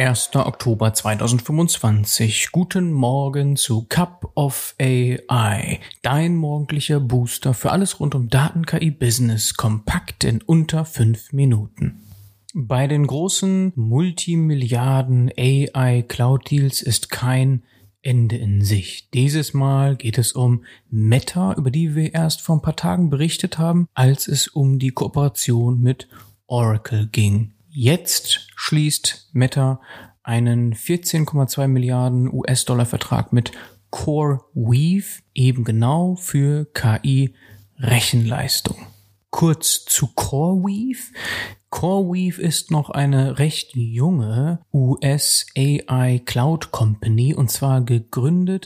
1. Oktober 2025. Guten Morgen zu Cup of AI, dein morgendlicher Booster für alles rund um Daten-KI-Business, kompakt in unter 5 Minuten. Bei den großen Multimilliarden AI-Cloud-Deals ist kein Ende in Sicht. Dieses Mal geht es um Meta, über die wir erst vor ein paar Tagen berichtet haben, als es um die Kooperation mit Oracle ging. Jetzt schließt Meta einen 14,2 Milliarden US-Dollar-Vertrag mit CoreWeave, eben genau für KI-Rechenleistung. Kurz zu CoreWeave. CoreWeave ist noch eine recht junge US-AI-Cloud-Company und zwar gegründet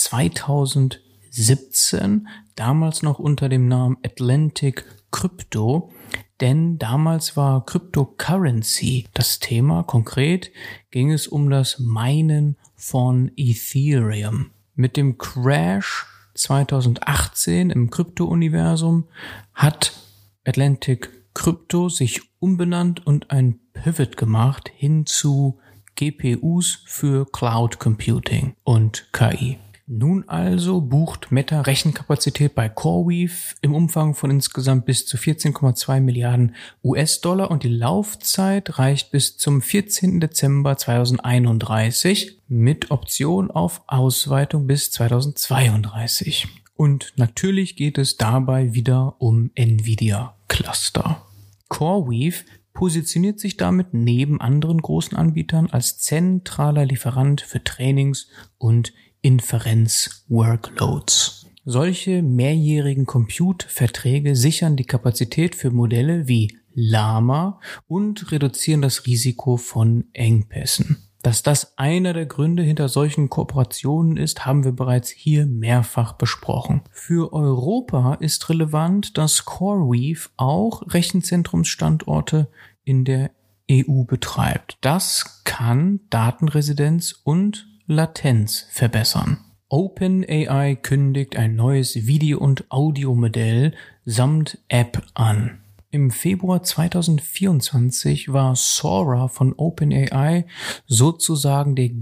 2017, damals noch unter dem Namen Atlantic Crypto. Denn damals war Cryptocurrency das Thema. Konkret ging es um das Minen von Ethereum. Mit dem Crash 2018 im Krypto-Universum hat Atlantic Crypto sich umbenannt und ein Pivot gemacht hin zu GPUs für Cloud Computing und KI. Nun also bucht Meta Rechenkapazität bei CoreWeave im Umfang von insgesamt bis zu 14,2 Milliarden US-Dollar und die Laufzeit reicht bis zum 14. Dezember 2031 mit Option auf Ausweitung bis 2032. Und natürlich geht es dabei wieder um Nvidia-Cluster. CoreWeave positioniert sich damit neben anderen großen Anbietern als zentraler Lieferant für Trainings- und Inferenz-Workloads. Solche mehrjährigen Compute-Verträge sichern die Kapazität für Modelle wie Llama und reduzieren das Risiko von Engpässen. Dass das einer der Gründe hinter solchen Kooperationen ist, haben wir bereits hier mehrfach besprochen. Für Europa ist relevant, dass CoreWeave auch Rechenzentrumsstandorte in der EU betreibt. Das kann Datenresidenz und Latenz verbessern. OpenAI kündigt ein neues Video- und Audiomodell samt App an. Im Februar 2024 war Sora von OpenAI sozusagen der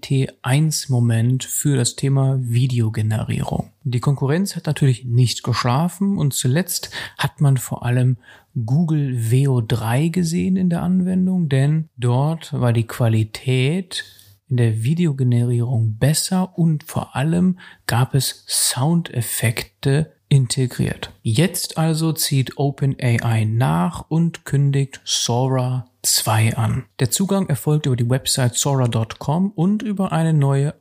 GPT-1-Moment für das Thema Videogenerierung. Die Konkurrenz hat natürlich nicht geschlafen und zuletzt hat man vor allem Google Veo 3 gesehen in der Anwendung, denn dort war die Qualität in der Videogenerierung besser und vor allem gab es Soundeffekte integriert. Jetzt also zieht OpenAI nach und kündigt Sora 2 an. Der Zugang erfolgt über die Website Sora.com und über eine neue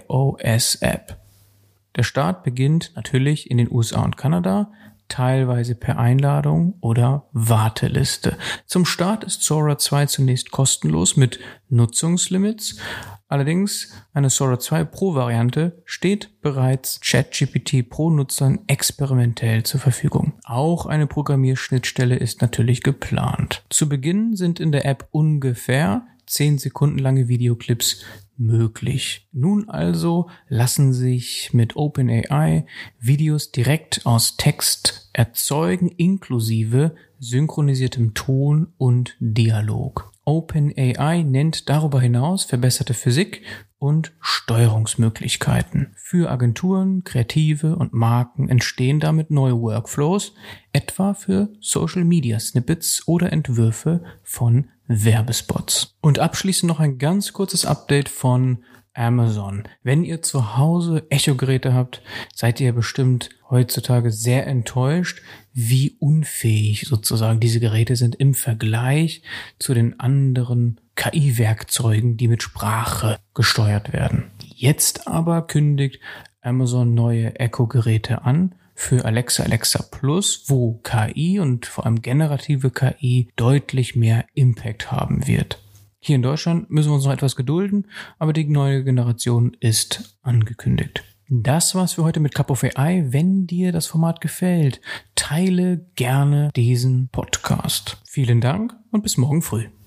iOS-App. Der Start beginnt natürlich in den USA und Kanada, teilweise per Einladung oder Warteliste. Zum Start ist Sora 2 zunächst kostenlos mit Nutzungslimits. Allerdings eine Sora 2 Pro-Variante steht bereits ChatGPT Pro-Nutzern experimentell zur Verfügung. Auch eine Programmierschnittstelle ist natürlich geplant. Zu Beginn sind in der App ungefähr 10 Sekunden lange Videoclips möglich. Nun also lassen sich mit OpenAI Videos direkt aus Text erzeugen, inklusive synchronisiertem Ton und Dialog. OpenAI nennt darüber hinaus verbesserte Physik und Steuerungsmöglichkeiten. Für Agenturen, Kreative und Marken entstehen damit neue Workflows, etwa für Social Media Snippets oder Entwürfe von Werbespots. Und abschließend noch ein ganz kurzes Update von Amazon. Wenn ihr zu Hause Echo-Geräte habt, seid ihr bestimmt heutzutage sehr enttäuscht, wie unfähig sozusagen diese Geräte sind im Vergleich zu den anderen KI-Werkzeugen, die mit Sprache gesteuert werden. Jetzt aber kündigt Amazon neue Echo-Geräte an für Alexa, Alexa Plus, wo KI und vor allem generative KI deutlich mehr Impact haben wird. Hier in Deutschland müssen wir uns noch etwas gedulden, aber die neue Generation ist angekündigt. Das war's für heute mit Cup of AI. Wenn dir das Format gefällt, teile gerne diesen Podcast. Vielen Dank und bis morgen früh.